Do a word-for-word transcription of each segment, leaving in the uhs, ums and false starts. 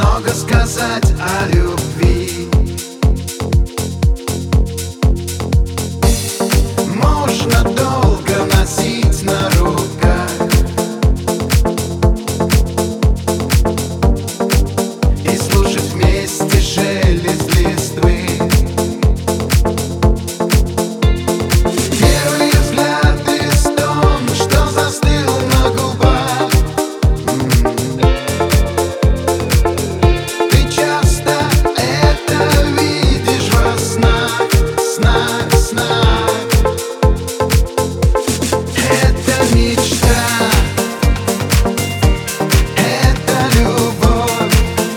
много сказать о любви. Можно долго носить на руках и слушать вместе шелест листвы. Первый взгляд и стон, что застыл на губах. Ты часто это видишь во снах, снах, снах. Это мечта, это любовь,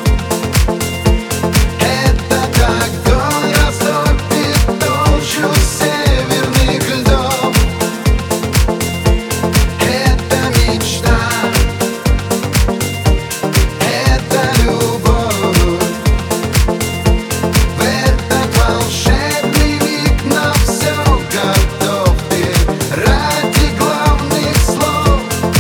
это как дон растопит толщу северных льдов. Это мечта, это любовь. В этот волшебный миг на все готов ты ради главных слов.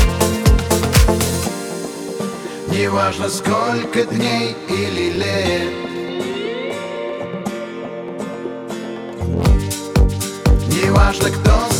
Неважно, сколько дней или лет, неважно, кто